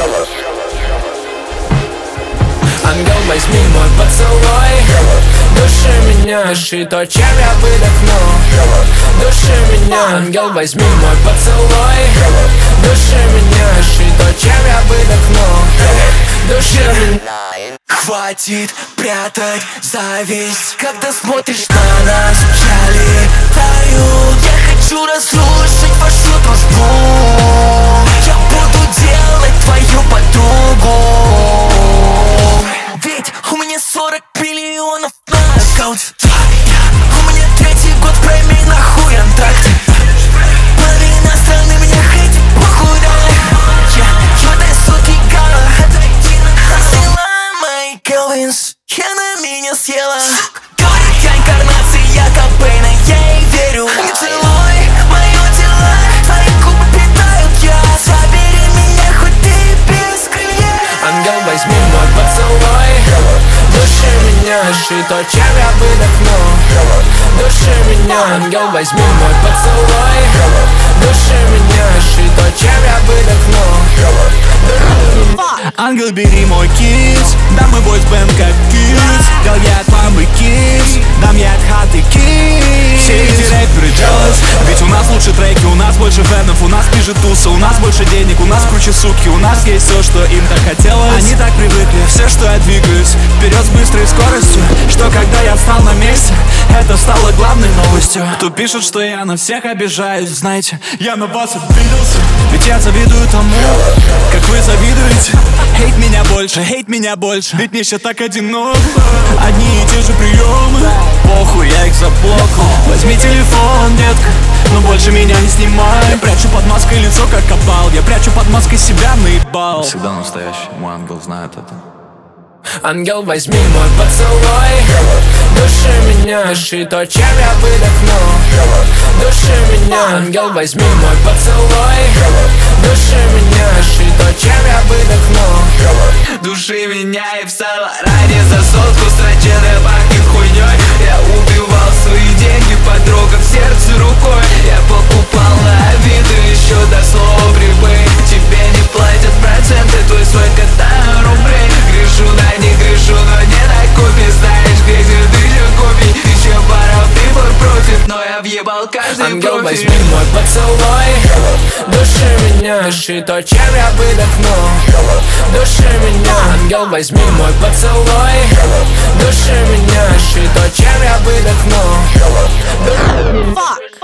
Ангел, возьми мой поцелуй, души меня, ши то, чем я выдохну. Души меня, ангел, возьми мой поцелуй, души меня, ши то, чем я выдохну. Души меня. Хватит прятать зависть, когда смотришь на нас, пчели тают. Я хочу разрушить вашу дружбу. Я буду делать твою подругу. Ведь у меня 40 миллионов на аккаунте. У меня 3-й год, пройми нахуй антракт. Половина страны меня хейтит, похуй, да. Я этой суки гала. Взяла мои Келвинс, я на меня съела. Говорит, я инкарнация Кобейна, я ей верю. Не целуй моё тело, твои губы питают я. Забери меня, хоть ты без крылья. Ангел, возьми мой поцелуй, души меня, ши то, чем я выдохну. Души меня, ангел, возьми мой поцелуй, души меня, ши то, чем я выдохну. Ангел, бери мой кис, да мы бойсбенд как кис. Дал я от мамы кис, дам я от хаты кис. Все эти рэперы jealous, ведь у нас лучше треки, у нас больше фенов, у нас ближе туса, у нас больше денег, у нас круче сутки, у нас есть все, что им так хотелось. Они так привыкли, все, что я двигаюсь вперед с быстрой скоростью, что когда я встал на месте, это стало главной новостью. Кто пишет, что я на всех обижаюсь, знаете, я на вас обиделся. Ведь я завидую тому, как вы завидуете. Хейт меня больше, ведь мне сейчас так одиноко. Одни и те же приемы, похуй, я их заблокал. Возьми телефон, детка, но больше меня не снимай. Прячу под маской лицо, как кабал, я прячу под маской себя, наебал. Всегда настоящий, мой ангел знает это. Ангел, возьми мой поцелуй, души меня, ши то, чем я выдохну. Души меня, ангел, возьми мой поцелуй, души меня, ши то, чем я выдохну. Души меня и в Салараде за сотку сроченая пахнет хуйней. Я убивал свои деньги, подруга в сердце рукой. Я покупал на Авито еще до слова прибыль. Тебе не платят проценты, твой свой кота рублей. Грешу, да не грешу, но не на копии. Знаешь, где 1000 копий. Еще пара прибор против, но я въебал каждый Ангел, профиль. возьми мой поцелуй, души меня, ши то, чем я выдохну. Души меня, ангел, возьми мой поцелуй, души меня, ши то, чем я выдохну.